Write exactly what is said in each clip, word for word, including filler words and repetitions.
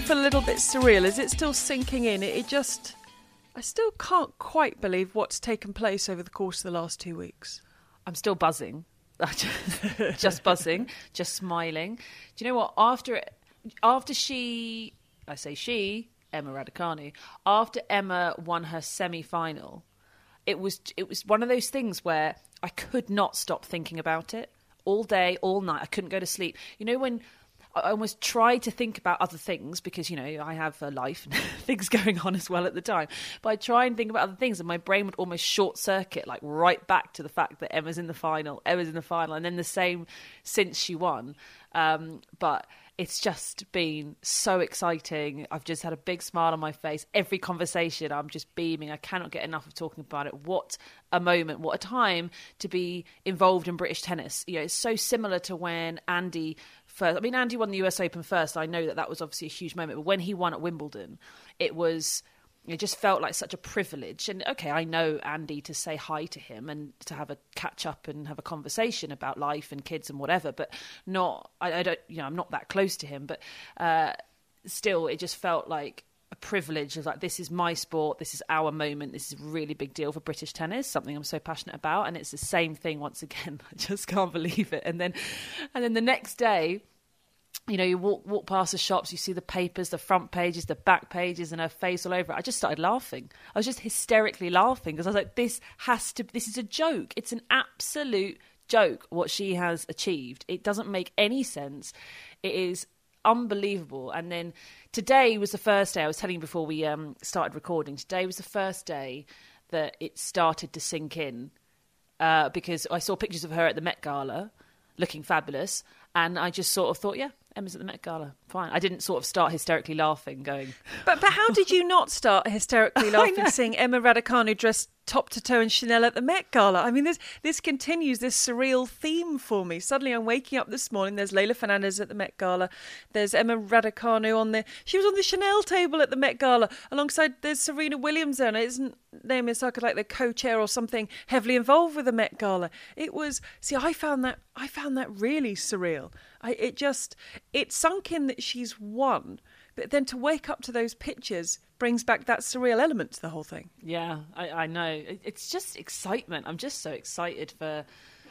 feel a little bit surreal? Is it still sinking in? It, it just... I still can't quite believe what's taken place over the course of the last two weeks. I'm still buzzing. just buzzing, just smiling. Do you know what? After after she, I say she, Emma Raducanu, after Emma won her semi-final, it was it was one of those things where I could not stop thinking about it all day, all night. I couldn't go to sleep. You know, when I almost tried to think about other things because, you know, I have a life and things going on as well at the time. But I try and think about other things and my brain would almost short circuit, like right back to the fact that Emma's in the final, Emma's in the final. And then the same since she won. Um, but it's just been so exciting. I've just had a big smile on my face. Every conversation, I'm just beaming. I cannot get enough of talking about it. What a moment, what a time to be involved in British tennis. You know, it's so similar to when Andy first, I mean, Andy won the U S Open first. I know that that was obviously a huge moment. But when he won at Wimbledon, it was... It just felt like such a privilege. And okay, I know Andy to say hi to him and to have a catch up and have a conversation about life and kids and whatever, but not, I, I don't, you know, I'm not that close to him, but uh, still, it just felt like a privilege of like, this is my sport, this is our moment, this is a really big deal for British tennis, something I'm so passionate about. And it's the same thing once again. I just can't believe it. And then, and then the next day, you know, you walk walk past the shops, you see the papers, the front pages, the back pages, and her face all over it. I just started laughing. I was just hysterically laughing because I was like, this has to, this is a joke. It's an absolute joke what she has achieved. It doesn't make any sense. It is unbelievable. And then today was the first day, I was telling you before we um, started recording, today was the first day that it started to sink in uh, because I saw pictures of her at the Met Gala looking fabulous. And I just sort of thought, yeah, Emma's at the Met Gala. Fine. I didn't sort of start hysterically laughing, going... But but how did you not start hysterically laughing seeing Emma Raducanu dressed top to toe in Chanel at the Met Gala? I mean, this this continues this surreal theme for me. Suddenly I'm waking up this morning, there's Leylah Fernandez at the Met Gala, there's Emma Raducanu on the... She was on the Chanel table at the Met Gala, alongside there's Serena Williams there, and isn't Naomi Osaka like the co-chair or something heavily involved with the Met Gala? It was... See, I found that I found that really surreal. I, it just... It sunk in that she's won, but then to wake up to those pictures brings back that surreal element to the whole thing. Yeah, I, I know. It, it's just excitement. I'm just so excited for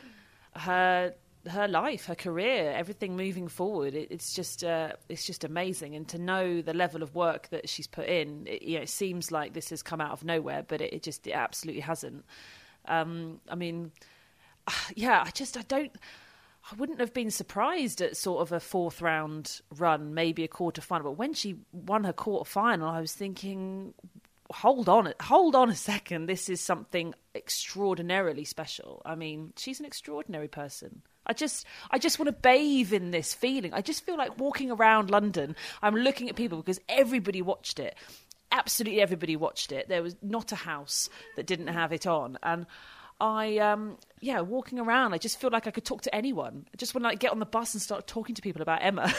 her her life, her career, everything moving forward. It, it's just uh, it's just amazing. And to know the level of work that she's put in, it, you know, it seems like this has come out of nowhere, but it, it just it absolutely hasn't. Um, I mean, yeah, I just I don't. I wouldn't have been surprised at sort of a fourth round run, maybe a quarter final. But when she won her quarter final, I was thinking, hold on, hold on a second. This is something extraordinarily special. I mean, she's an extraordinary person. I just, I just want to bathe in this feeling. I just feel like walking around London. I'm looking at people because everybody watched it. Absolutely everybody watched it. There was not a house that didn't have it on. And I, um, yeah, walking around, I just feel like I could talk to anyone. I just want to like, get on the bus and start talking to people about Emma.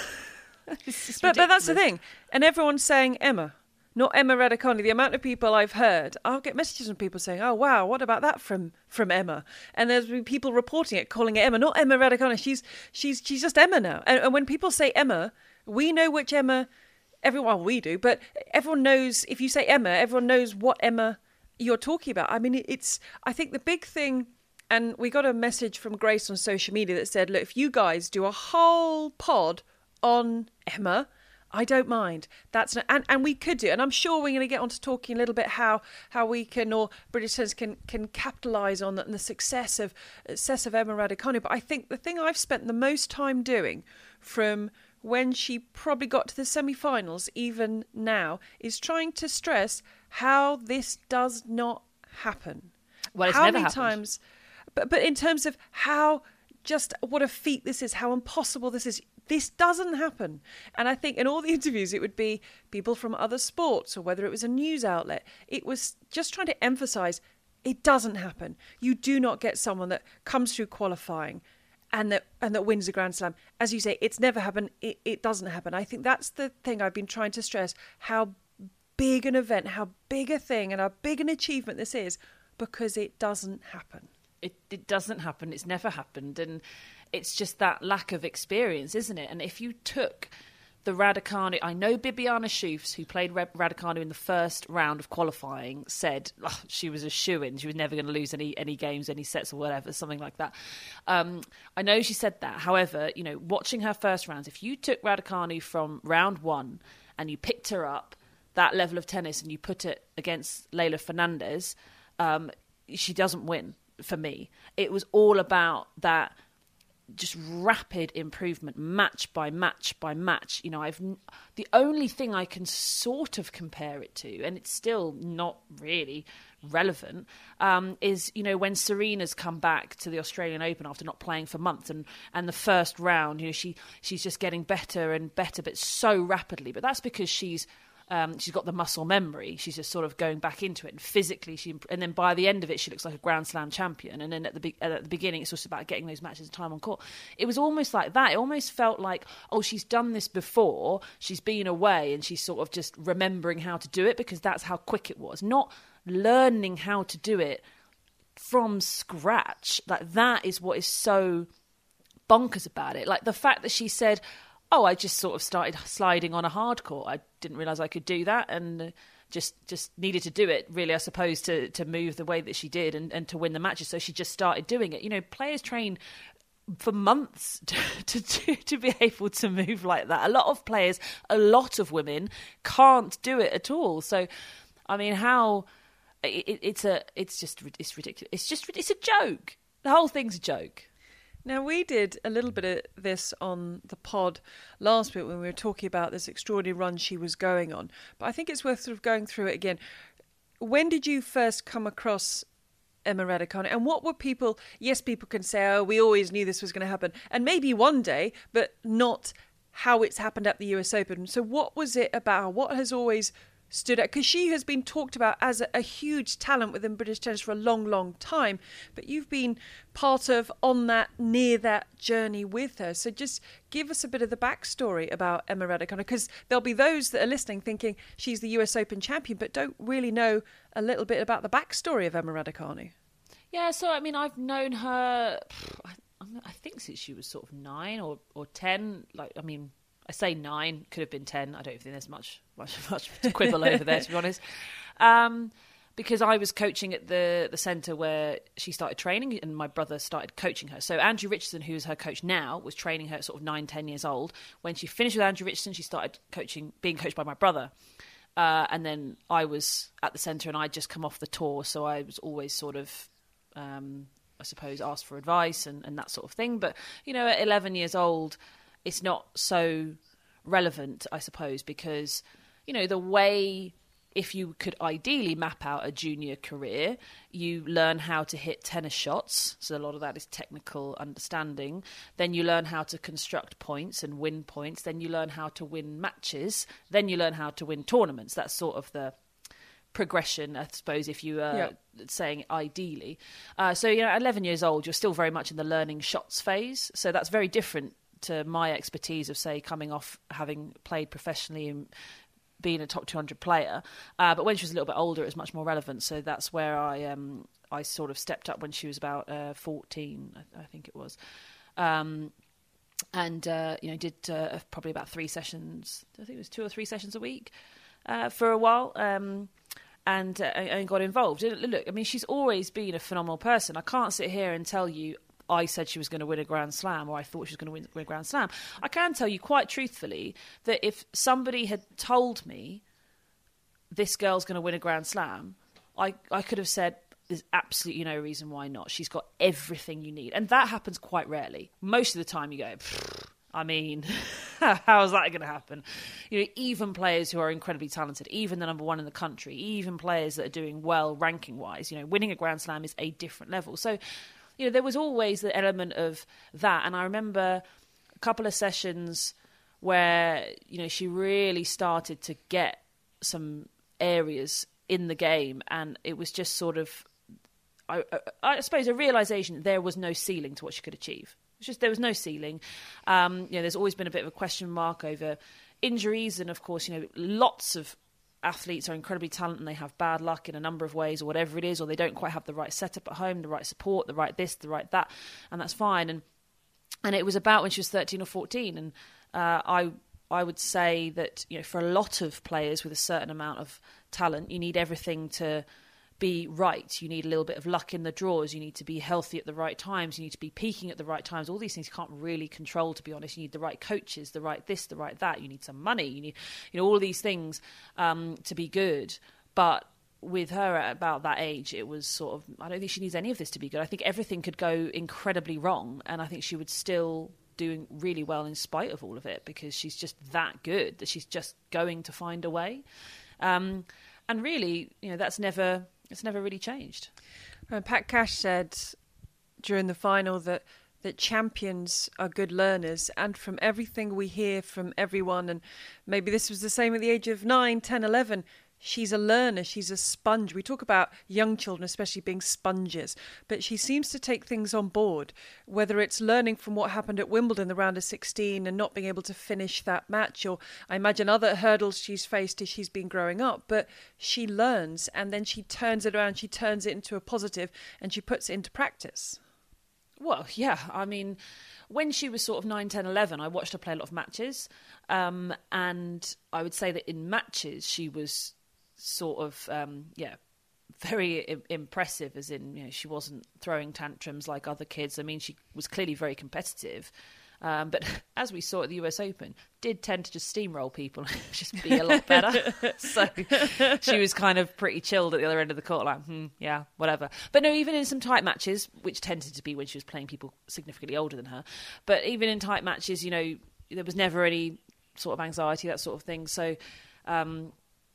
but, but that's the thing. And everyone's saying Emma, not Emma Raducanu. The amount of people I've heard, I'll get messages from people saying, oh, wow, what about that from, from Emma? And there's been people reporting it, calling it Emma, not Emma Raducanu. She's, she's, she's just Emma now. And, and when people say Emma, we know which Emma, everyone, we do, but everyone knows, if you say Emma, everyone knows what Emma you're talking about. I mean, it's, I think the big thing, and we got a message from Grace on social media that said, look, if you guys do a whole pod on Emma, I don't mind. That's not, and, and we could do, and I'm sure we're going to get on to talking a little bit how how we can, or British tennis can can capitalise on the, the success of success of Emma Raducanu. But I think the thing I've spent the most time doing from when she probably got to the semi-finals, even now, is trying to stress how this does not happen. Well, it's how never many happened. times, but but in terms of how just what a feat this is, how impossible this is. This doesn't happen. And I think in all the interviews, it would be people from other sports or whether it was a news outlet. It was just trying to emphasise it doesn't happen. You do not get someone that comes through qualifying and that and that wins a Grand Slam. As you say, it's never happened. It, it doesn't happen. I think that's the thing I've been trying to stress, how big an event, how big a thing and how big an achievement this is, because it doesn't happen. It, it doesn't happen. It's never happened. And it's just that lack of experience, isn't it? And if you took the the Raducanu, I know Bibiana Shufs, who played Raducanu in the first round of qualifying, said oh, she was a shoo-in. She was never going to lose any any games, any sets or whatever, something like that. Um, I know she said that. However, you know, watching her first rounds, if you took Raducanu from round one and you picked her up, that level of tennis, and you put it against Leylah Fernandez, um, she doesn't win for me. It was all about that just rapid improvement, match by match by match. You know, I've the only thing I can sort of compare it to, and it's still not really relevant, um, is, you know, when Serena's come back to the Australian Open after not playing for months, and, and the first round, you know, she she's just getting better and better, but so rapidly. But that's because she's Um, she's got the muscle memory. She's just sort of going back into it, and physically she, and then by the end of it, she looks like a Grand Slam champion. And then at the be- at the beginning, it's just about getting those matches and time on court. It was almost like that. It almost felt like, oh, she's done this before. She's been away, and she's sort of just remembering how to do it because that's how quick it was. Not learning how to do it from scratch. Like, that is what is so bonkers about it. Like the fact that she said, oh, I just sort of started sliding on a hard court. I didn't realise I could do that, and just just needed to do it, really, I suppose, to, to move the way that she did and, and to win the matches. So she just started doing it. You know, players train for months to, to, to, to be able to move like that. A lot of players, a lot of women can't do it at all. So, I mean, how... It, it's a, it's just, it's ridiculous. It's just, it's a joke. The whole thing's a joke. Now, we did a little bit of this on the pod last week when we were talking about this extraordinary run she was going on. But I think it's worth sort of going through it again. When did you first come across Emma Raducanu? And what were people... Yes, people can say, oh, we always knew this was going to happen. And maybe one day, but not how it's happened at the U S Open. So what was it about? What has always stood out? Because she has been talked about as a, a huge talent within British tennis for a long, long time, but you've been part of on that, near that journey with her. So just give us a bit of the backstory about Emma Raducanu, because there'll be those that are listening thinking she's the U S Open champion, but don't really know a little bit about the backstory of Emma Raducanu. Yeah, so I mean, I've known her, I, I think since she was sort of nine or, or ten. Like, I mean, I say nine, could have been ten. I don't think there's much much, much to quibble over there, to be honest. Um, because I was coaching at the, the centre where she started training, and my brother started coaching her. So Andrew Richardson, who's her coach now, was training her at sort of nine, ten years old. When she finished with Andrew Richardson, she started coaching, being coached by my brother. Uh, and then I was at the centre, and I'd just come off the tour, so I was always sort of... Um, I suppose, asked for advice and, and that sort of thing. But, you know, at eleven years old, it's not so relevant, I suppose, because, you know, the way, if you could ideally map out a junior career, you learn how to hit tennis shots. So a lot of that is technical understanding. Then you learn how to construct points and win points. Then you learn how to win matches. Then you learn how to win tournaments. That's sort of the progression, I suppose, if you are yeah. saying ideally. Uh, so, you know, at eleven years old, you're still very much in the learning shots phase. So that's very different to my expertise of, say, coming off having played professionally and being a top two hundred player. Uh, but when she was a little bit older, it was much more relevant. So that's where I um, I sort of stepped up when she was about uh, fourteen, I, I think it was. Um, and, uh, you know, did uh, probably about three sessions, I think it was two or three sessions a week uh, for a while. Um And, uh, and got involved. Look, I mean, she's always been a phenomenal person. I can't sit here and tell you I said she was going to win a Grand Slam or I thought she was going to win, win a Grand Slam. I can tell you quite truthfully that if somebody had told me this girl's going to win a Grand Slam, I, I could have said there's absolutely no reason why not. She's got everything you need. And that happens quite rarely. Most of the time you go... I mean, how is that going to happen? You know, even players who are incredibly talented, even the number one in the country, even players that are doing well ranking-wise, you know, winning a Grand Slam is a different level. So, you know, there was always the element of that. And I remember a couple of sessions where, you know, she really started to get some areas in the game, and it was just sort of, I, I, I suppose, a realisation that there was no ceiling to what she could achieve. It's just there was no ceiling. Um, you know, there's always been a bit of a question mark over injuries, and of course, you know, lots of athletes are incredibly talented and they have bad luck in a number of ways, or whatever it is, or they don't quite have the right setup at home, the right support, the right this, the right that, and that's fine. And and it was about when she was thirteen or fourteen, and uh, I I would say that, you know, for a lot of players with a certain amount of talent, you need everything to be right. You need a little bit of luck in the draws. You need to be healthy at the right times. You need to be peaking at the right times. All these things you can't really control, to be honest. You need the right coaches, the right this, the right that. You need some money. You need, you know, all these things um, to be good. But with her at about that age, it was sort of, I don't think she needs any of this to be good. I think everything could go incredibly wrong, and I think she would still doing really well in spite of all of it, because she's just that good that she's just going to find a way. Um, and really, you know, that's never... It's never really changed. Uh, Pat Cash said during the final that that champions are good learners, and from everything we hear from everyone, and maybe this was the same at the age of nine, ten, eleven, she's a learner, she's a sponge. We talk about young children especially being sponges, but she seems to take things on board, whether it's learning from what happened at Wimbledon, the round of sixteen, and not being able to finish that match, or I imagine other hurdles she's faced as she's been growing up, but she learns and then she turns it around, she turns it into a positive, and she puts it into practice. Well, yeah, I mean, when she was sort of nine, ten, eleven, I watched her play a lot of matches, um, and I would say that in matches she was sort of, um, yeah, very I- impressive, as in, you know, she wasn't throwing tantrums like other kids. I mean, she was clearly very competitive. Um, but as we saw at the U S Open, did tend to just steamroll people and just be a lot better. So she was kind of pretty chilled at the other end of the court, like, hmm, yeah, whatever. But no, even in some tight matches, which tended to be when she was playing people significantly older than her, but even in tight matches, you know, there was never any sort of anxiety, that sort of thing. So, um,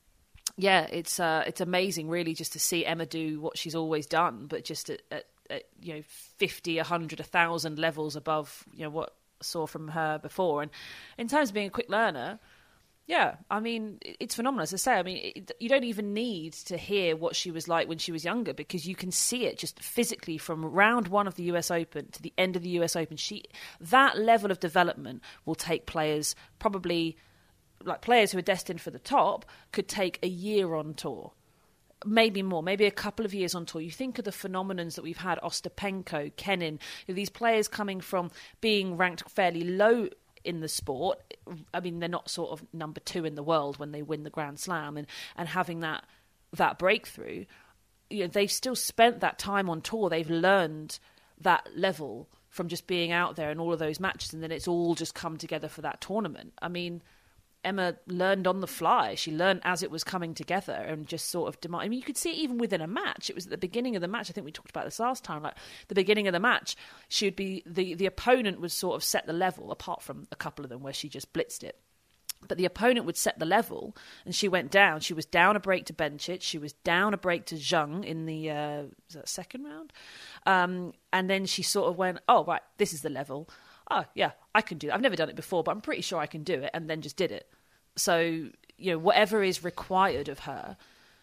yeah, it's uh, it's amazing, really, just to see Emma do what she's always done, but just at, at, at you know, fifty, a hundred, a thousand levels above, you know, what I saw from her before. And in terms of being a quick learner, yeah, I mean, it's phenomenal. As I say, I mean, it, you don't even need to hear what she was like when she was younger, because you can see it just physically from round one of the U S Open to the end of the U S Open. She, that level of development will take players probably, like players who are destined for the top, could take a year on tour. Maybe more, maybe a couple of years on tour. You think of the phenomenons that we've had, Ostapenko, Kenin, you know, these players coming from being ranked fairly low in the sport. I mean, they're not sort of number two in the world when they win the Grand Slam, and, and having that that breakthrough. You know, they've still spent that time on tour. They've learned that level from just being out there in all of those matches, and then it's all just come together for that tournament. I mean, Emma learned on the fly. She learned as it was coming together, and just sort of demand. I mean, you could see it even within a match. It was at the beginning of the match. I think we talked about this last time. Like the beginning of the match, she would be the the opponent would sort of set the level. Apart from a couple of them where she just blitzed it, but the opponent would set the level, and she went down. She was down a break to Bencic. She was down a break to Zheng in the uh, was that second round, um, and then she sort of went, "Oh right, this is the level. Oh yeah, I can do it. I've never done it before, but I'm pretty sure I can do it," and then just did it. So, you know, whatever is required of her,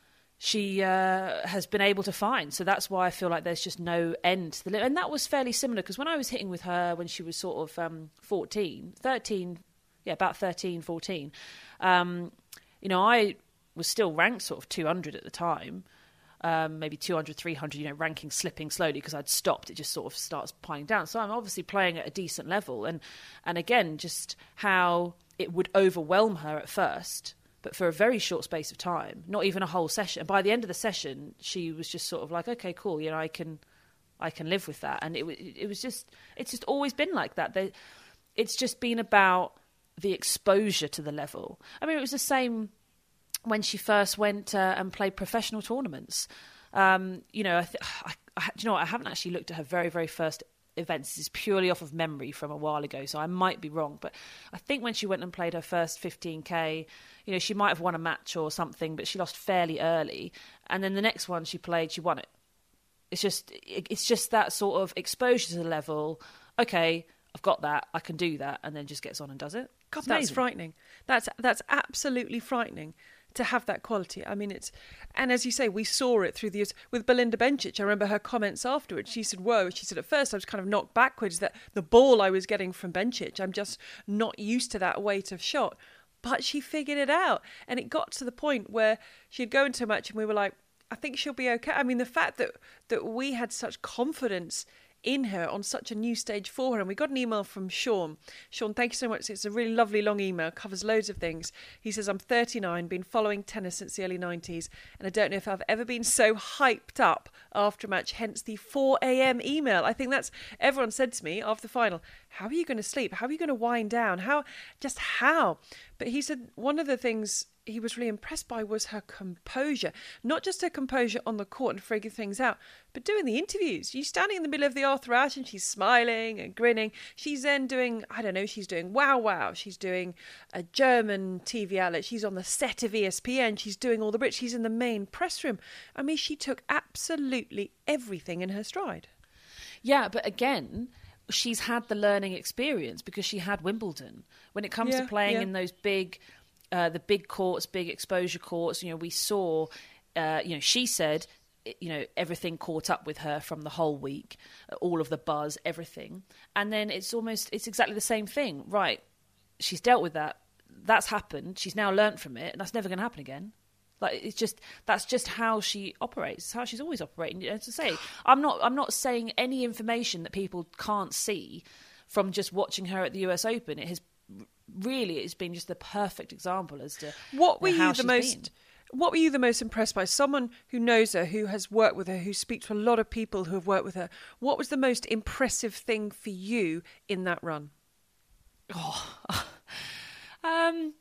she uh, has been able to find. So that's why I feel like there's just no end to the limit. And that was fairly similar, because when I was hitting with her when she was sort of um, fourteen, thirteen, yeah, about thirteen, fourteen, um, you know, I was still ranked sort of two hundred at the time. Um, maybe two hundred, three hundred, you know, ranking slipping slowly because I'd stopped. It just sort of starts piling down. So I'm obviously playing at a decent level. And, and again, just how it would overwhelm her at first, but for a very short space of time, not even a whole session. And by the end of the session, she was just sort of like, okay, cool, you know, I can I can live with that. And it, it was just, it's just always been like that. They, it's just been about the exposure to the level. I mean, it was the same when she first went uh, and played professional tournaments. Um, you know, I, th- I, I, do you know what? I haven't actually looked at her very, very first events. This is purely off of memory from a while ago, so I might be wrong. But I think when she went and played her first fifteen K, you know, she might have won a match or something, but she lost fairly early. And then the next one she played, she won it. It's just, it, it's just that sort of exposure to the level. Okay, I've got that, I can do that, and then just gets on and does it. God, It's that's amazing. frightening. That's that's absolutely frightening to have that quality. I mean, it's, and as you say, we saw it through the years with Belinda Bencic. I remember her comments afterwards. She said, whoa, she said, at first I was kind of knocked backwards, that the ball I was getting from Bencic, I'm just not used to that weight of shot. But she figured it out. And it got to the point where she'd go into a match and we were like, I think she'll be okay. I mean, the fact that, that we had such confidence in her on such a new stage for her. And we got an email from Sean. Sean, thank you so much. It's a really lovely long email, covers loads of things. He says, I'm thirty-nine, been following tennis since the early nineties, and I don't know if I've ever been so hyped up after a match, hence the four a.m. email. I think that's, everyone said to me after the final, how are you going to sleep? How are you going to wind down? How, just how? But he said one of the things he was really impressed by was her composure. Not just her composure on the court and figuring things out, but doing the interviews. She's standing in the middle of the Arthur Ashe and she's smiling and grinning. She's then doing, I don't know, she's doing Wow Wow. She's doing a German T V outlet. She's on the set of E S P N. She's doing all the Brits. She's in the main press room. I mean, she took absolutely everything in her stride. Yeah, but again, she's had the learning experience because she had Wimbledon. When it comes yeah, to playing yeah. in those big... Uh, the big courts, big exposure courts, you know, we saw, uh, you know, she said, you know, everything caught up with her from the whole week, all of the buzz, everything. And then it's almost, it's exactly the same thing. Right, she's dealt with that. That's happened. She's now learnt from it, and that's never going to happen again. Like, it's just, that's just how she operates. It's how she's always operating. As I say, I'm not, I'm not saying any information that people can't see from just watching her at the U S Open. It has really, it's been just the perfect example as to what were you know, how you the most been. What were you the most impressed by? Someone who knows her, who has worked with her, who speaks to a lot of people who have worked with her. What was the most impressive thing for you in that run? Oh, um,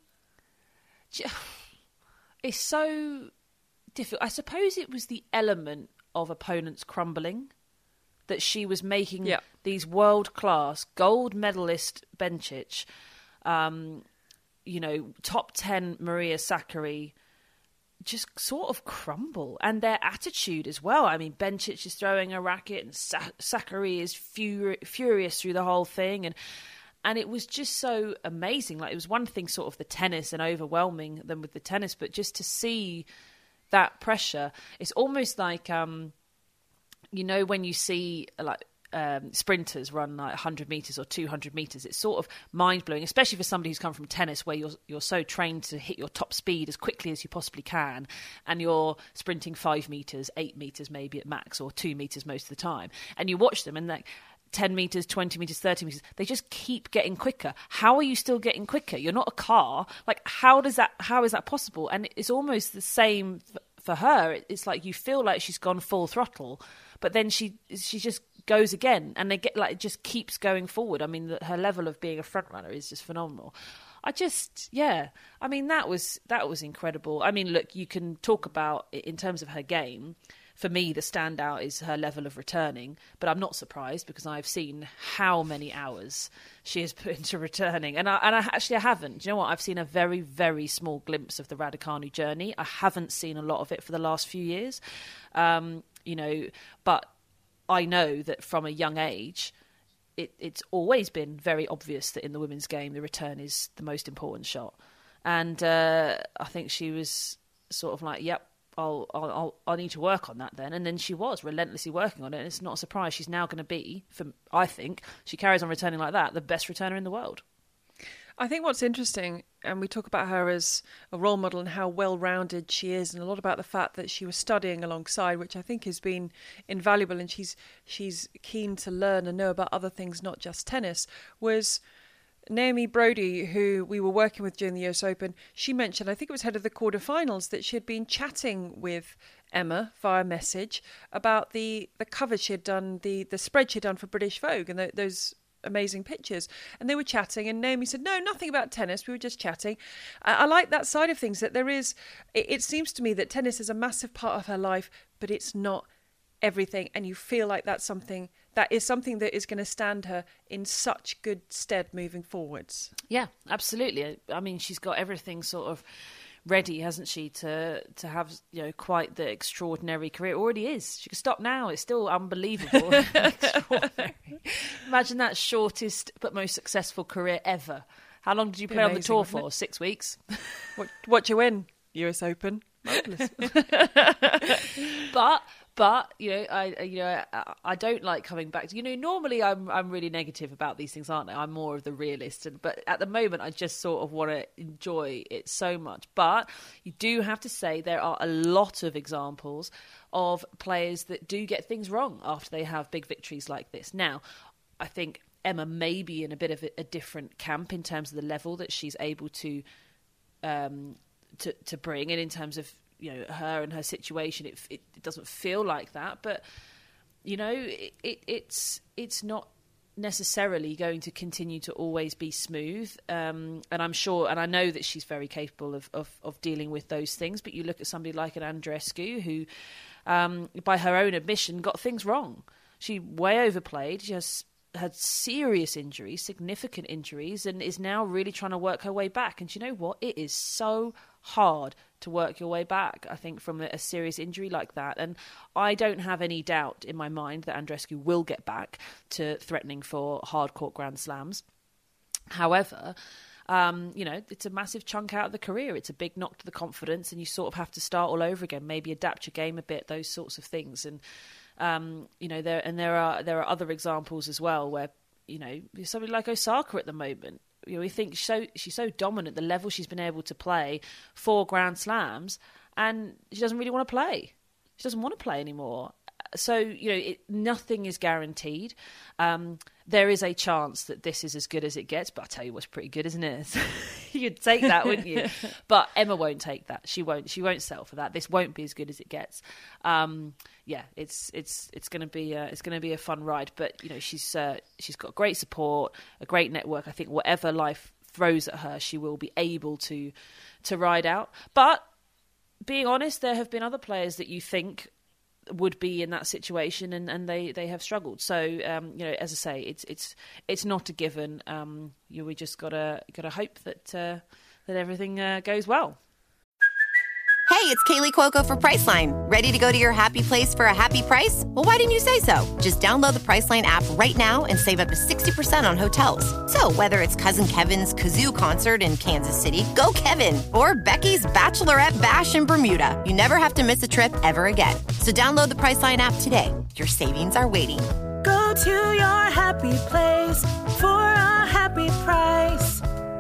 it's so difficult. I suppose it was the element of opponents crumbling, that she was making yeah. these world-class gold medalist Bencic, um, you know, top ten Maria Sakkari, just sort of crumble. And their attitude as well. I mean, Bencic is throwing a racket and Sa- Sakkari is fur- furious through the whole thing. And and it was just so amazing. Like, it was one thing sort of the tennis and overwhelming them with the tennis, but just to see that pressure, it's almost like... Um, you know, when you see like um, sprinters run like one hundred metres or two hundred metres, it's sort of mind-blowing, especially for somebody who's come from tennis where you're you're so trained to hit your top speed as quickly as you possibly can, and you're sprinting five metres, eight metres maybe at max, or two metres most of the time. And you watch them and like ten metres, twenty metres, thirty metres, they just keep getting quicker. How are you still getting quicker? You're not a car. Like, how does that, how is that possible? And it's almost the same f- for her. It's like you feel like she's gone full throttle, but then she she just goes again, and they get like, it just keeps going forward. I mean, the, her level of being a front runner is just phenomenal. I just, yeah, I mean, that was that was incredible. I mean, look, you can talk about in terms of her game. For me, the standout is her level of returning, but I'm not surprised because I've seen how many hours she has put into returning. And I, and I actually I haven't. Do you know what? I've seen a very, very small glimpse of the Raducanu journey. I haven't seen a lot of it for the last few years. Um, you know, but I know that from a young age, it, it's always been very obvious that in the women's game, the return is the most important shot. And uh, I think she was sort of like, yep, I'll, I'll, I'll need to work on that then. And then she was relentlessly working on it. And it's not a surprise. She's now going to be, for, I think, she carries on returning like that, the best returner in the world. I think what's interesting, and we talk about her as a role model and how well-rounded she is, and a lot about the fact that she was studying alongside, which I think has been invaluable, and she's she's keen to learn and know about other things, not just tennis, was Naomi Brody, who we were working with during the U S Open. She mentioned, I think it was ahead of the quarterfinals, that she had been chatting with Emma via message about the, the cover she had done, the, the spread she had done for British Vogue, and the, those amazing pictures. And they were chatting, and Naomi said, no, nothing about tennis, we were just chatting. I, I like that side of things, that there is, it, it seems to me that tennis is a massive part of her life, but it's not everything, and you feel like that's something that is something that is going to stand her in such good stead moving forwards. Yeah, absolutely. I mean, she's got everything sort of ready, hasn't she, to to have, you know, quite the extraordinary career. It already is. She can stop now. It's still unbelievable. Extraordinary. Imagine that shortest but most successful career ever. How long did you play amazing, on the tour for? It? Six weeks. What, what you win? U S Open. Marvelous. but but you know I you know I, I don't like coming back to, you know, normally I'm I'm really negative about these things, aren't I? I'm more of the realist, and but at the moment I just sort of want to enjoy it so much. But you do have to say there are a lot of examples of players that do get things wrong after they have big victories like this. Now, I think Emma may be in a bit of a, a different camp in terms of the level that she's able to um, to, to bring, and in terms of, you know, her and her situation, it, it, it doesn't feel like that. But, you know, it, it, it's it's not necessarily going to continue to always be smooth, um, and I'm sure, and I know that she's very capable of, of, of dealing with those things, but you look at somebody like an Andreescu who, um, by her own admission, got things wrong. She way overplayed, she has had serious injuries, significant injuries, and is now really trying to work her way back. And you know what? It is so hard to work your way back, I think, from a, a serious injury like that. And I don't have any doubt in my mind that Andreescu will get back to threatening for hard court Grand Slams. However, um, you know, it's a massive chunk out of the career. It's a big knock to the confidence, and you sort of have to start all over again, maybe adapt your game a bit, those sorts of things. And Um, you know, there and there are there are other examples as well where, you know, somebody like Osaka at the moment, you know, we think so she's so dominant, the level she's been able to play for Grand Slams, and she doesn't really want to play. She doesn't want to play anymore. So, you know, it, nothing is guaranteed. Um, there is a chance that this is as good as it gets, but I'll tell you what's pretty good, isn't it? You'd take that, wouldn't you? But Emma won't take that. She won't. She won't settle for that. This won't be as good as it gets. Um, yeah, it's it's it's going to be a, it's going to be a fun ride. But you know, she's uh, she's got great support, a great network. I think whatever life throws at her, she will be able to to ride out. But being honest, there have been other players that you think would be in that situation, and, and they, they have struggled. So um, you know, as I say, it's it's it's not a given. Um, you we just gotta gotta hope that uh, that everything uh, goes well. Hey, it's Kaylee Cuoco for Priceline. Ready to go to your happy place for a happy price? Well, why didn't you say so? Just download the Priceline app right now and save up to sixty percent on hotels. So whether it's Cousin Kevin's Kazoo Concert in Kansas City, go Kevin, or Becky's Bachelorette Bash in Bermuda, you never have to miss a trip ever again. So download the Priceline app today. Your savings are waiting. Go to your happy place for a happy price.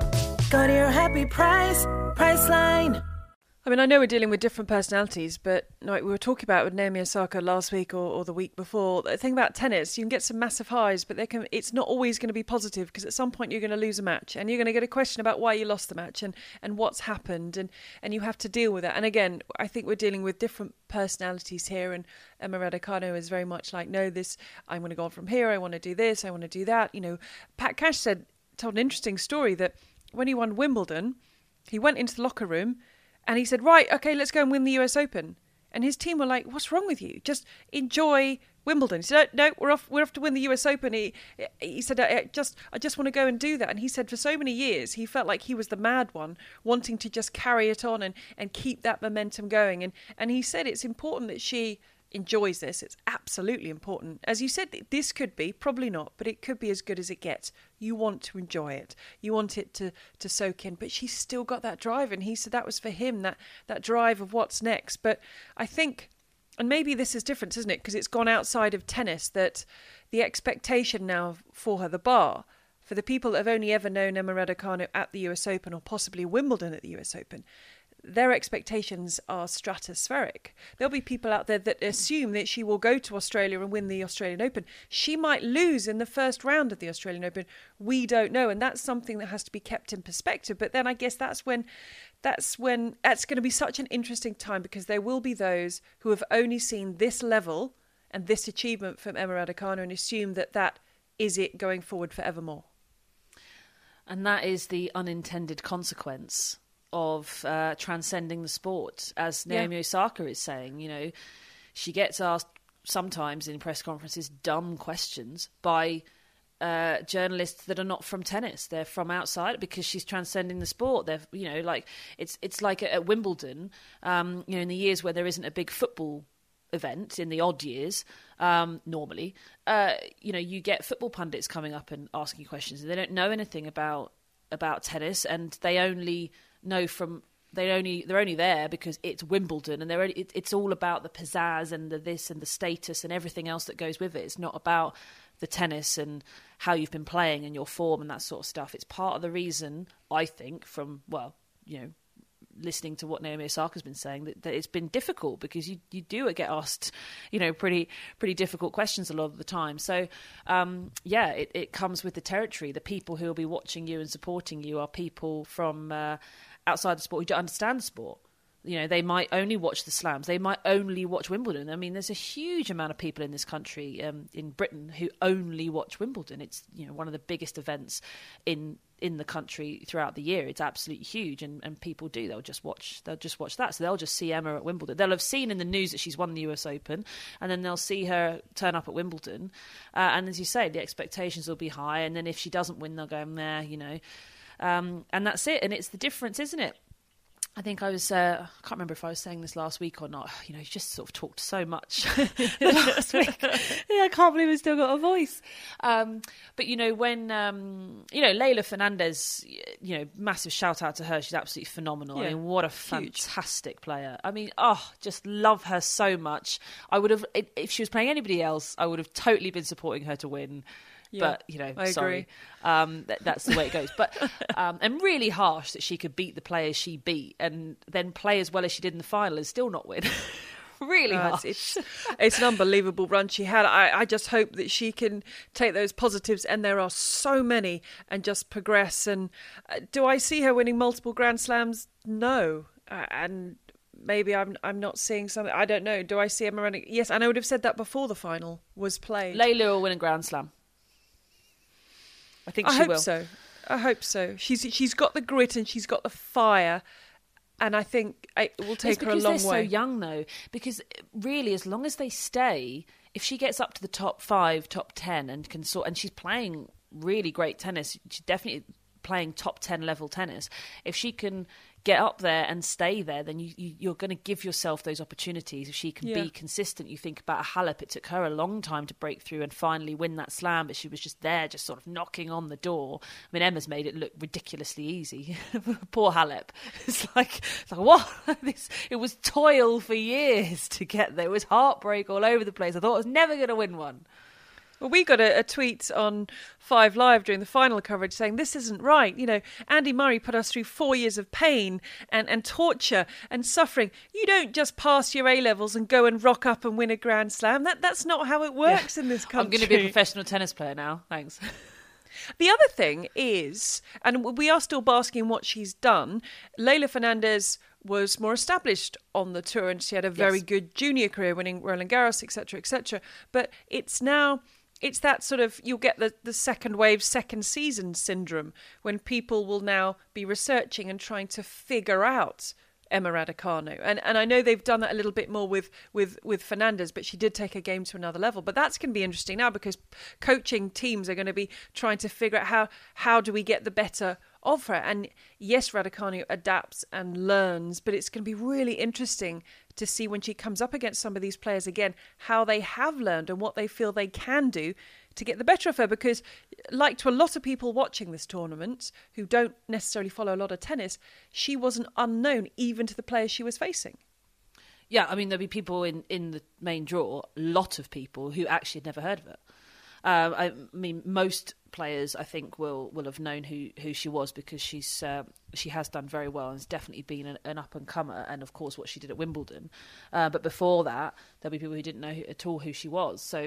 Go to your happy price, Priceline. I mean, I know we're dealing with different personalities, but like we were talking about with Naomi Osaka last week or, or the week before, the thing about tennis, you can get some massive highs, but they can, it's not always going to be positive, because at some point you're going to lose a match and you're going to get a question about why you lost the match and, and what's happened, and, and you have to deal with that. And again, I think we're dealing with different personalities here, and Emma Raducanu is very much like, no, this, I'm going to go on from here, I want to do this, I want to do that. You know, Pat Cash said, told an interesting story that when he won Wimbledon, he went into the locker room and he said, right, okay, let's go and win the U S Open. And his team were like, what's wrong with you? Just enjoy Wimbledon. He said, no, no, we're off, we're off to win the U S Open. He, he said, I just, I just want to go and do that. And he said for so many years, he felt like he was the mad one, wanting to just carry it on and, and keep that momentum going. And, and he said it's important that she enjoys this. It's absolutely important. As you said, this could be, probably not, but it could be as good as it gets. You want to enjoy it. You want it to, to soak in. But she's still got that drive. And he said that was for him, that, that drive of what's next. But I think, and maybe this is different, isn't it? Because it's gone outside of tennis, that the expectation now for her, the bar, for the people that have only ever known Emma Raducanu at the U S Open or possibly Wimbledon at the U S Open, their expectations are stratospheric. There'll be people out there that assume that she will go to Australia and win the Australian Open. She might lose in the first round of the Australian Open. We don't know. And that's something that has to be kept in perspective. But then I guess that's when that's when that's going to be such an interesting time, because there will be those who have only seen this level and this achievement from Emma Raducanu and assume that that is it going forward forevermore. And that is the unintended consequence of uh, transcending the sport, as Naomi yeah. Osaka is saying. You know, she gets asked sometimes in press conferences dumb questions by uh, journalists that are not from tennis. They're from outside, because she's transcending the sport. They're, you know, like it's it's like at, at Wimbledon. Um, you know, in the years where there isn't a big football event, in the odd years, um, normally, uh, you know, you get football pundits coming up and asking questions, and they don't know anything about about tennis, and they only know from they only they're only there because it's Wimbledon, and they're only, it, it's all about the pizzazz and the this and the status and everything else that goes with it. It's not about the tennis and how you've been playing and your form and that sort of stuff. It's part of the reason, I think, from well, you know, listening to what Naomi Osaka's been saying, that, that it's been difficult because you, you do get asked, you know, pretty pretty difficult questions a lot of the time. So, um, yeah, it, it comes with the territory. The people who will be watching you and supporting you are people from uh, outside the sport who don't understand the sport. You know, they might only watch the slams. They might only watch Wimbledon. I mean, there's a huge amount of people in this country, um, in Britain, who only watch Wimbledon. It's, you know, one of the biggest events in in the country throughout the year. It's absolutely huge, and, and people do. They'll just watch. They'll just watch that. So they'll just see Emma at Wimbledon. They'll have seen in the news that she's won the U S Open, and then they'll see her turn up at Wimbledon. Uh, and as you say, the expectations will be high. And then if she doesn't win, they'll go, nah, you know, um, and that's it. And it's the difference, isn't it? I think I was, uh, I can't remember if I was saying this last week or not. You know, you just sort of talked so much last week. Yeah, I can't believe I've still got a voice. Um, but, you know, when, um, you know, Leylah Fernandez, you know, massive shout out to her. She's absolutely phenomenal. Yeah, I mean, what a fantastic huge. player. I mean, oh, just love her so much. I would have, if she was playing anybody else, I would have totally been supporting her to win. Yeah, but, you know, I sorry, um, that, that's the way it goes. But um, and really harsh that she could beat the players she beat and then play as well as she did in the final and still not win. Really uh, harsh. It's, it's an unbelievable run she had. I, I just hope that she can take those positives, and there are so many, and just progress. And uh, do I see her winning multiple Grand Slams? No. Uh, and maybe I'm I'm not seeing something. I don't know. Do I see Emma running? Yes, and I would have said that before the final was played. Leylah will win a Grand Slam. I think I she hope will. so. I hope so. She's she's got the grit and she's got the fire, and I think it will take her a long way. Because they're so young, though. Because really, as long as they stay, if she gets up to the top five, top ten, and can sort, and she's playing really great tennis, she's definitely playing top ten level tennis. If she can get up there and stay there, then you, you, you're going to give yourself those opportunities. If she can yeah. be consistent, you think about Halep, it took her a long time to break through and finally win that slam, but she was just there, just sort of knocking on the door. I mean, Emma's made it look ridiculously easy. Poor Halep. It's like, it's like what? this, it was toil for years to get there. It was heartbreak all over the place. I thought I was never going to win one. Well, we got a, a tweet on Five Live during the final coverage saying, this isn't right. You know, Andy Murray put us through four years of pain and, and torture and suffering. You don't just pass your A-levels and go and rock up and win a Grand Slam. That That's not how it works yeah. in this country. I'm going to be a professional tennis player now. Thanks. The other thing is, and we are still basking in what she's done, Leylah Fernandez was more established on the tour and she had a very yes. good junior career, winning Roland Garros, et cetera, et cetera. But it's now... It's that sort of, you'll get the, the second wave, second season syndrome when people will now be researching and trying to figure out Emma Raducanu. And and I know they've done that a little bit more with, with, with Fernandez, but she did take her game to another level. But that's going to be interesting now because coaching teams are going to be trying to figure out how, how do we get the better of her. And yes, Raducanu adapts and learns, but it's going to be really interesting to see when she comes up against some of these players again, how they have learned and what they feel they can do to get the better of her. Because like to a lot of people watching this tournament who don't necessarily follow a lot of tennis, she wasn't unknown even to the players she was facing. Yeah, I mean, there'll be people in, in the main draw, a lot of people who actually had never heard of her. Uh, I mean, most players, I think, will will have known who, who she was because she's uh, she has done very well and has definitely been an, an up and comer. And of course, what she did at Wimbledon. Uh, but before that, there'll be people who didn't know who, at all who she was. So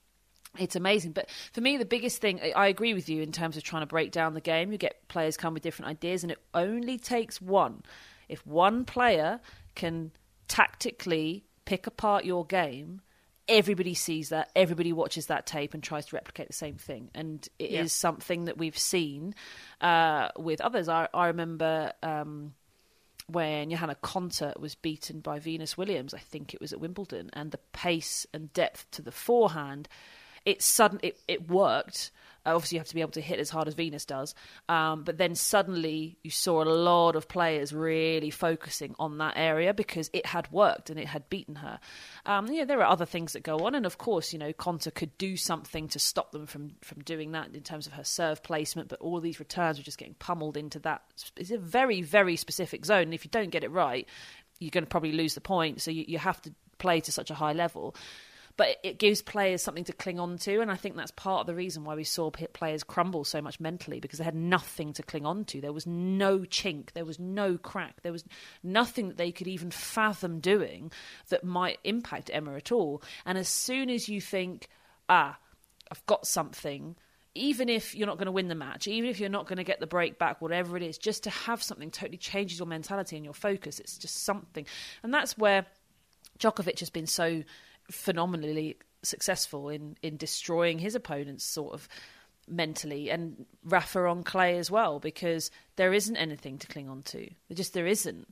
it's amazing. But for me, the biggest thing, I agree with you in terms of trying to break down the game. You get players come with different ideas, and it only takes one. If one player can tactically pick apart your game, everybody sees that, everybody watches that tape and tries to replicate the same thing. And it yeah. is something that we've seen uh, with others. I, I remember um, when Johanna Konta was beaten by Venus Williams, I think it was at Wimbledon, and the pace and depth to the forehand, it sudden it, it worked. Uh, obviously, you have to be able to hit as hard as Venus does. Um, but then suddenly you saw a lot of players really focusing on that area because it had worked and it had beaten her. Um, yeah, there are other things that go on. And of course, you know, Konta could do something to stop them from, from doing that in terms of her serve placement. But all these returns were just getting pummeled into that. It's a very, very specific zone. And if you don't get it right, you're going to probably lose the point. So you, you have to play to such a high level. but it, it gives players something to cling on to, and I think that's part of the reason why we saw players crumble so much mentally, because they had nothing to cling on to. There was no chink, there was no crack, there was nothing that they could even fathom doing that might impact Emma at all. And as soon as you think, ah, I've got something, even if you're not going to win the match, even if you're not going to get the break back, whatever it is, just to have something totally changes your mentality and your focus. It's just something. And that's where Djokovic has been so phenomenally successful in, in destroying his opponents sort of mentally, and Rafa on clay as well, because there isn't anything to cling on to. There just there isn't.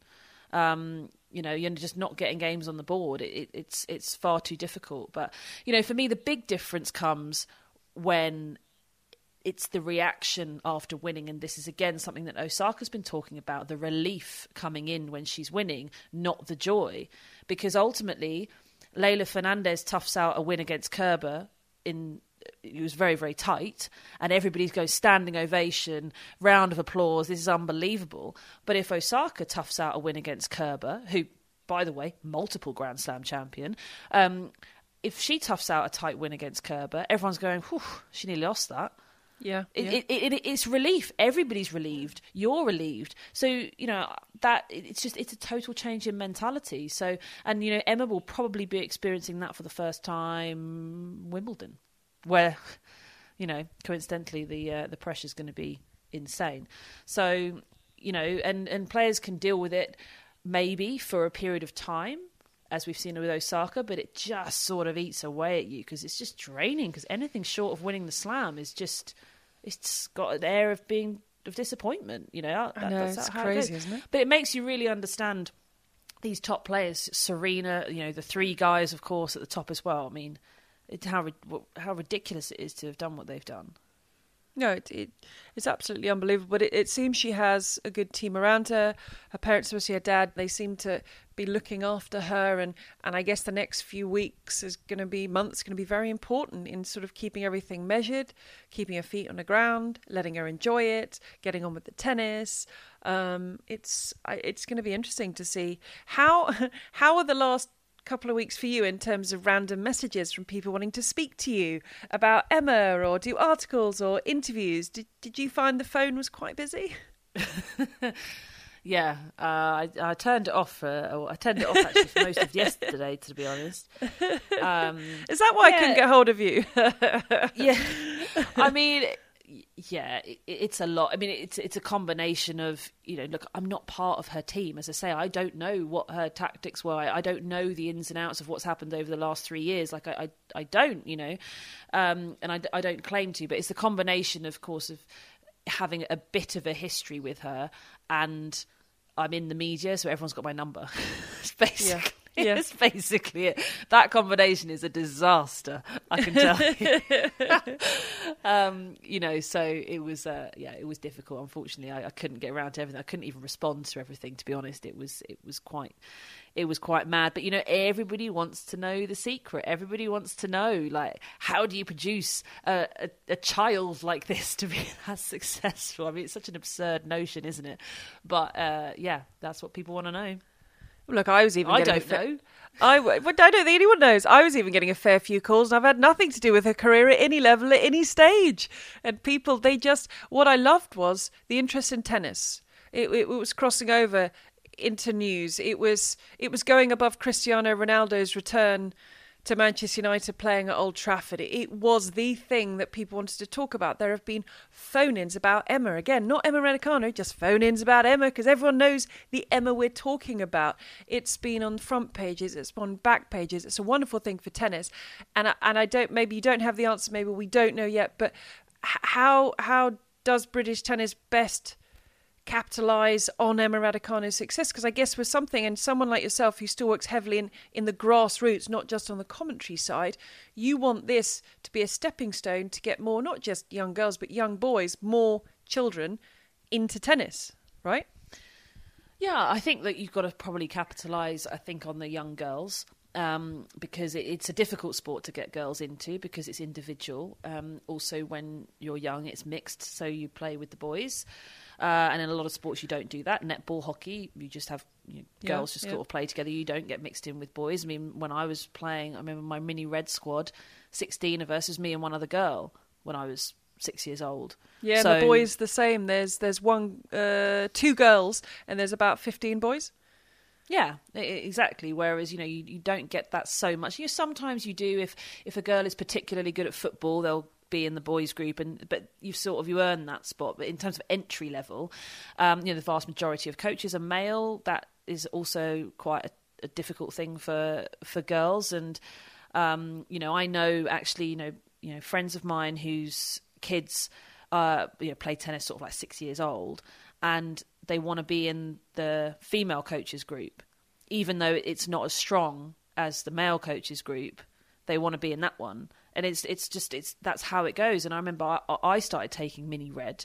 Um, you know, you're just not getting games on the board. It, it, it's it's far too difficult. But, you know, for me, the big difference comes when it's the reaction after winning. And this is, again, something that Osaka's been talking about, the relief coming in when she's winning, not the joy. Because ultimately, Leylah Fernandez toughs out a win against Kerber in... It was very, very tight, and everybody goes standing ovation, round of applause. This is unbelievable. But if Osaka toughs out a win against Kerber, who, by the way, multiple Grand Slam champion, um, if she toughs out a tight win against Kerber, everyone's going, whew, she nearly lost that. Yeah, it, yeah. It, it, it, it's relief. Everybody's relieved. You're relieved. So, you know, that it's just, it's a total change in mentality. So, and, you know, Emma will probably be experiencing that for the first time Wimbledon, where, you know, coincidentally, the uh, the pressure's going to be insane. So, you know, and, and players can deal with it maybe for a period of time, as we've seen with Osaka, but it just sort of eats away at you because it's just draining, because anything short of winning the Slam is just, it's got an air of being, of disappointment, you know. That, I know, that's it's how crazy, it goes. isn't it? But it makes you really understand these top players, Serena, you know, the three guys, of course, at the top as well. I mean, It, how how ridiculous it is to have done what they've done. No, it, it it's absolutely unbelievable. But it, it seems she has a good team around her. Her parents, especially her dad, they seem to be looking after her. And, and I guess the next few weeks is going to be, months, going to be very important in sort of keeping everything measured, keeping her feet on the ground, letting her enjoy it, getting on with the tennis. Um, it's it's going to be interesting to see how how are the last couple of weeks for you in terms of random messages from people wanting to speak to you about Emma or do articles or interviews. Did did you find the phone was quite busy? Yeah, uh, I, I turned it off. Uh, I turned it off actually for most of yesterday, to be honest. Um, Is that why yeah. I couldn't get hold of you? Yeah, I mean, yeah, it, it's a lot. I mean, it's it's a combination of, you know, look, I'm not part of her team. As I say, I don't know what her tactics were. I, I don't know the ins and outs of what's happened over the last three years. Like, I, I, I don't, you know, um, and I, I don't claim to. But it's a combination, of course, of having a bit of a history with her, and I'm in the media, so everyone's got my number. It's basically, yeah. Yeah. It's basically it. That combination is a disaster, I can tell you. um, you know, so it was, uh, yeah, it was difficult. Unfortunately, I, I couldn't get around to everything. I couldn't even respond to everything. To be honest, it was, it was quite, it was quite mad. But you know, everybody wants to know the secret. Everybody wants to know, like, how do you produce a, a, a child like this to be that successful? I mean, it's such an absurd notion, isn't it? But uh, yeah, that's what people want to know. Look, I was even I getting don't a fa- know. I, I don't think anyone knows. I was even getting a fair few calls, and I've had nothing to do with her career at any level, at any stage. And people, they just, what I loved was the interest in tennis. It, it, it was crossing over into news. It was it was going above Cristiano Ronaldo's return to Manchester United playing at Old Trafford. It, it was the thing that people wanted to talk about. There have been phone-ins about Emma. Again, not Emma Raducanu, just phone-ins about Emma, because everyone knows the Emma we're talking about. It's been on front pages, it's on back pages. It's a wonderful thing for tennis. And I, and I don't, maybe you don't have the answer, maybe we don't know yet, but how how does British tennis best capitalise on Emma Raducanu's success? Because I guess with something, and someone like yourself who still works heavily in, in the grassroots, not just on the commentary side, you want this to be a stepping stone to get more, not just young girls, but young boys, more children into tennis, right? Yeah, I think that you've got to probably capitalise, I think, on the young girls. Um, because it, it's a difficult sport to get girls into because it's individual. Um, also, when you're young, it's mixed, so you play with the boys. Uh, and in a lot of sports, you don't do that. Netball, hockey, you just have you know, Yeah, girls just yeah. sort of play together. You don't get mixed in with boys. I mean, when I was playing, I remember my mini red squad, sixteen of us, was me and one other girl when I was six years old. Yeah, so, and the boys the same. There's there's one, uh, two girls, and there's about fifteen boys. Yeah, e- exactly. Whereas, you know, you, you don't get that so much. You know, sometimes you do. If if a girl is particularly good at football, they'll be in the boys group, and but you sort of you earn that spot. But in terms of entry level, um, you know, the vast majority of coaches are male. That is also quite a, a difficult thing for for girls. And um, you know, I know actually, you know, you know, friends of mine whose kids uh, you know, play tennis sort of like six years old, and they want to be in the female coaches group, even though it's not as strong as the male coaches group. They want to be in that one, and it's it's just it's that's how it goes. And I remember I, I started taking mini red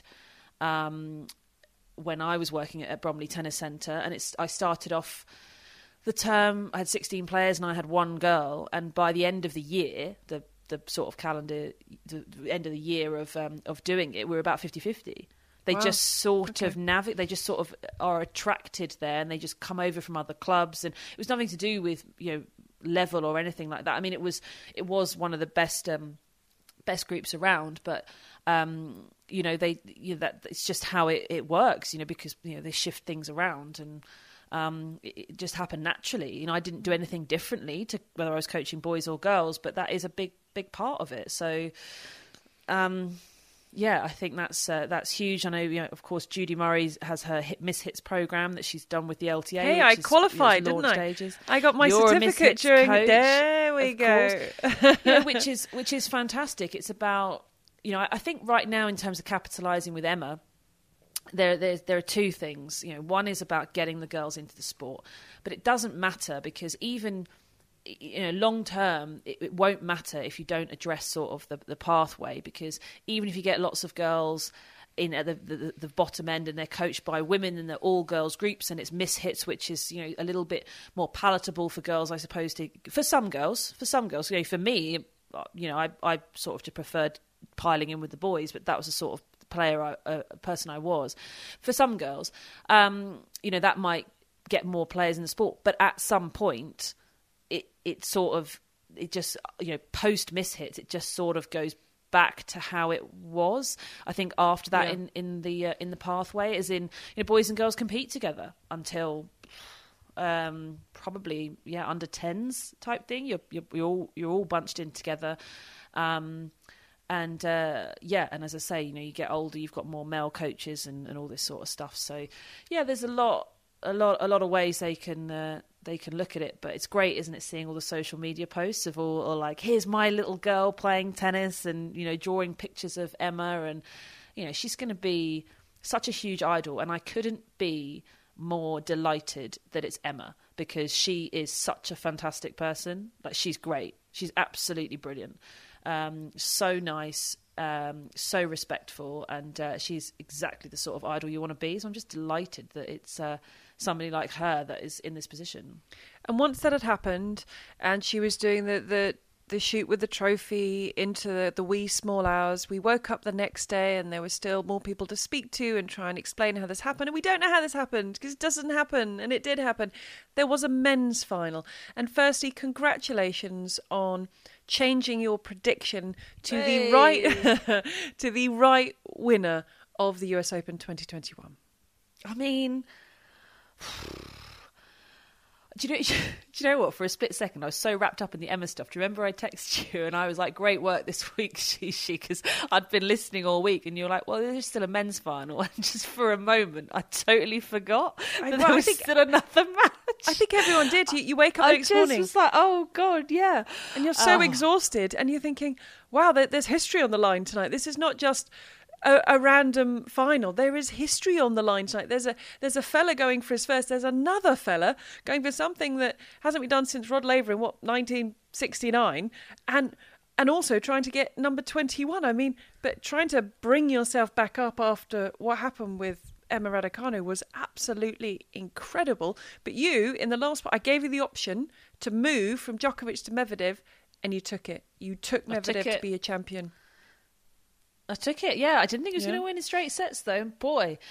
um, when I was working at, at Bromley Tennis Centre, and it's I started off the term. I had sixteen players, and I had one girl. And by the end of the year, the the sort of calendar, the, the end of the year of um, of doing it, we were about fifty-fifty. They Wow. just sort Okay. of navigate. They just sort of are attracted there, and they just come over from other clubs. And it was nothing to do with you know level or anything like that. I mean, it was it was one of the best um, best groups around. But um, you know, they you know, that it's just how it, it works. You know, because you know they shift things around, and um, it, it just happened naturally. You know, I didn't do anything differently to whether I was coaching boys or girls, but that is a big big part of it. So. Um, Yeah, I think that's uh, that's huge. I know, you know, of course, Judy Murray has her hit, Miss Hits program that she's done with the L T A. Hey, which I is, qualified, you know, didn't I? launched ages. I got my You're a Miss certificate Hits during. coach, There we of go. course. You know, which is which is fantastic. It's about you know, I, I think right now in terms of capitalising with Emma, there there there are two things. You know, one is about getting the girls into the sport, but it doesn't matter because even. You know, long term, it, it won't matter if you don't address sort of the, the pathway, because even if you get lots of girls in at the, the, the bottom end and they're coached by women and they're all girls groups and it's Miss Hits, which is, you know, a little bit more palatable for girls, I suppose, to, for some girls, for some girls, you know, for me, you know, I, I sort of just preferred piling in with the boys, but that was the sort of player, I, uh, person I was. For some girls, um, you know, that might get more players in the sport, but at some point, it it sort of it just you know post Miss Hits it just sort of goes back to how it was. I think after that Yeah. in in the uh, in the pathway, as in you know boys and girls compete together until um, probably yeah under tens type thing. You're you're, you're all you're all bunched in together. Um, And uh, yeah, and as I say, you know, you get older, you've got more male coaches and, and all this sort of stuff. So yeah, there's a lot, a lot, a lot of ways they can uh, they can look at it. But it's great, isn't it, seeing all the social media posts of all, all like, here's my little girl playing tennis, and you know, drawing pictures of Emma, and you know, she's going to be such a huge idol, and I couldn't be more delighted that it's Emma, because she is such a fantastic person. Like, she's great, she's absolutely brilliant. Um, so nice, um, so respectful, and uh, she's exactly the sort of idol you want to be. So I'm just delighted that it's uh, somebody like her that is in this position. And once that had happened, and she was doing the the, the shoot with the trophy into the, the wee small hours, we woke up the next day and there were still more people to speak to and try and explain how this happened. And we don't know how this happened, because it doesn't happen, and it did happen. There was a men's final. And firstly, congratulations on changing your prediction to Hey. the right to the right winner of the U S Open twenty twenty-one. I mean, do you know? Do you know what? For a split second, I was so wrapped up in the Emma stuff. Do you remember I texted you and I was like, "Great work this week, Shishi," because I'd been listening all week, and you were like, "Well, there's still a men's final." And just for a moment, I totally forgot I that know, there I was think- still another match. I think everyone did. You, you wake up the I next just morning was like, "Oh God, yeah," and you're so Oh. exhausted, and you're thinking, wow, there, there's history on the line tonight. This is not just a, a random final. There is history on the line tonight. There's a there's a fella going for his first. There's another fella going for something that hasn't been done since Rod Laver in, what, nineteen sixty-nine, and and also trying to get number twenty-one. I mean, but trying to bring yourself back up after what happened with Emma Raducanu was absolutely incredible. But you, in the last part, I gave you the option to move from Djokovic to Medvedev, and you took it. You took I took Medvedev to it. be a champion. I took it. Yeah, I didn't think he was Yeah. going to win in straight sets, though. Boy,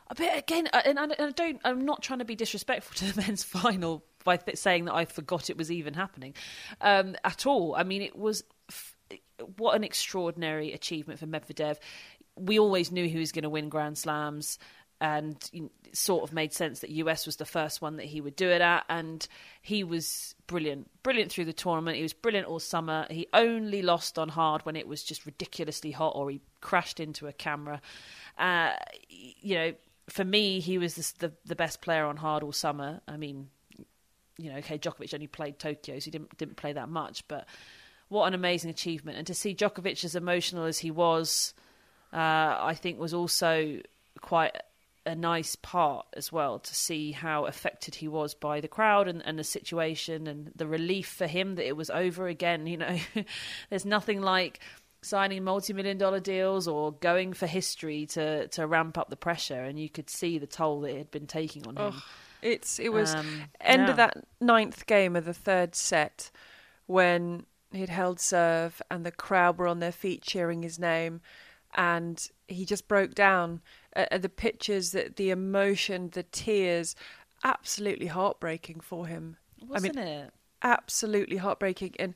But again, and I don't, I'm not trying to be disrespectful to the men's final by th- saying that I forgot it was even happening um, at all. I mean, it was f- what an extraordinary achievement for Medvedev. We always knew he was going to win Grand Slams, and it sort of made sense that U S was the first one that he would do it at. And he was brilliant, brilliant through the tournament. He was brilliant all summer. He only lost on hard when it was just ridiculously hot or he crashed into a camera. Uh, you know, for me, he was the, the the best player on hard all summer. I mean, you know, okay, Djokovic only played Tokyo, so he didn't didn't play that much. But what an amazing achievement! And to see Djokovic as emotional as he was, uh, I think was also quite a nice part as well, to see how affected he was by the crowd and, and the situation, and the relief for him that it was over again. You know, there's nothing like signing multi-million dollar deals or going for history to, to ramp up the pressure, and you could see the toll that it had been taking on him. Oh, it's it was um, end yeah. of that ninth game of the third set when he'd held serve and the crowd were on their feet cheering his name, and he just broke down. Uh, the pictures, that the emotion, the tears, absolutely heartbreaking for him. Wasn't I mean, it? Absolutely heartbreaking. And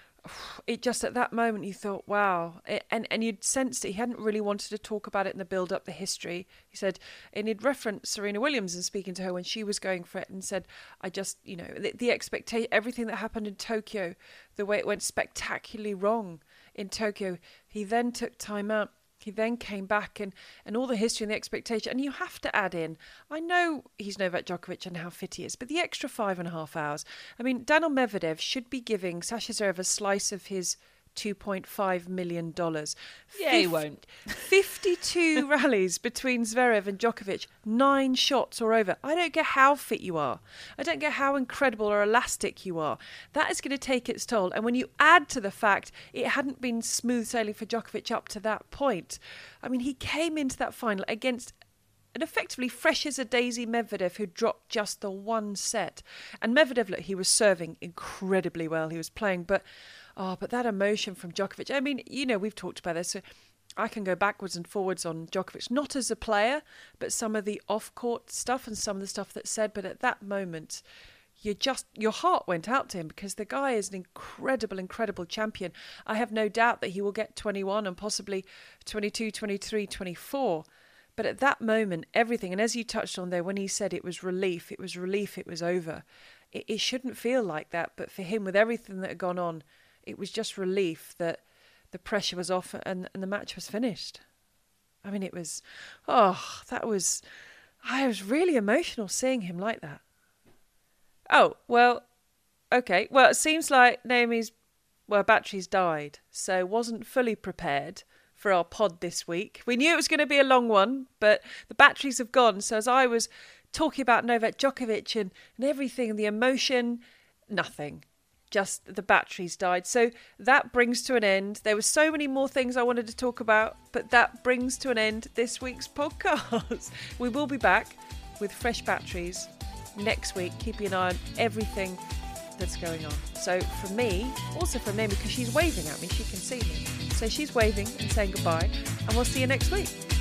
it just, at that moment, you thought, wow. It, and, and you'd sensed that he hadn't really wanted to talk about it in the build-up, the history. He said, and he'd referenced Serena Williams and speaking to her when she was going for it, and said, I just, you know, the, the expectation, everything that happened in Tokyo, the way it went spectacularly wrong in Tokyo. He then took time out. He then came back, and, and all the history and the expectation. And you have to add in, I know he's Novak Djokovic and how fit he is, but the extra five and a half hours. I mean, Daniil Medvedev should be giving Sasha Zverev a slice of his two point five million dollars. Yeah, he won't. fifty-two rallies between Zverev and Djokovic, nine shots or over. I don't care how fit you are. I don't care how incredible or elastic you are. That is going to take its toll. And when you add to the fact it hadn't been smooth sailing for Djokovic up to that point, I mean, he came into that final against an effectively fresh as a daisy Medvedev who dropped just the one set. And Medvedev, look, he was serving incredibly well. He was playing, but oh, but that emotion from Djokovic. I mean, you know, we've talked about this. So I can go backwards and forwards on Djokovic, not as a player, but some of the off-court stuff and some of the stuff that's said. But at that moment, you just, your heart went out to him, because the guy is an incredible, incredible champion. I have no doubt that he will get twenty-one and possibly twenty-two, twenty-three, twenty-four. But at that moment, everything, and as you touched on there, when he said it was relief, it was relief, it was over. It, it shouldn't feel like that. But for him, with everything that had gone on, it was just relief that the pressure was off and, and the match was finished. I mean, it was, oh, that was, I was really emotional seeing him like that. Oh, well, okay. Well, it seems like Naomi's, well, batteries died, so wasn't fully prepared for our pod this week. We knew it was going to be a long one, but the batteries have gone. So as I was talking about Novak Djokovic and, and everything, the emotion, nothing. Just the batteries died. So that brings to an end. There were so many more things I wanted to talk about, but that brings to an end this week's podcast. We will be back with fresh batteries next week, keeping an eye on everything that's going on. So for me, also for Naomi, because she's waving at me, she can see me. So she's waving and saying goodbye, and we'll see you next week.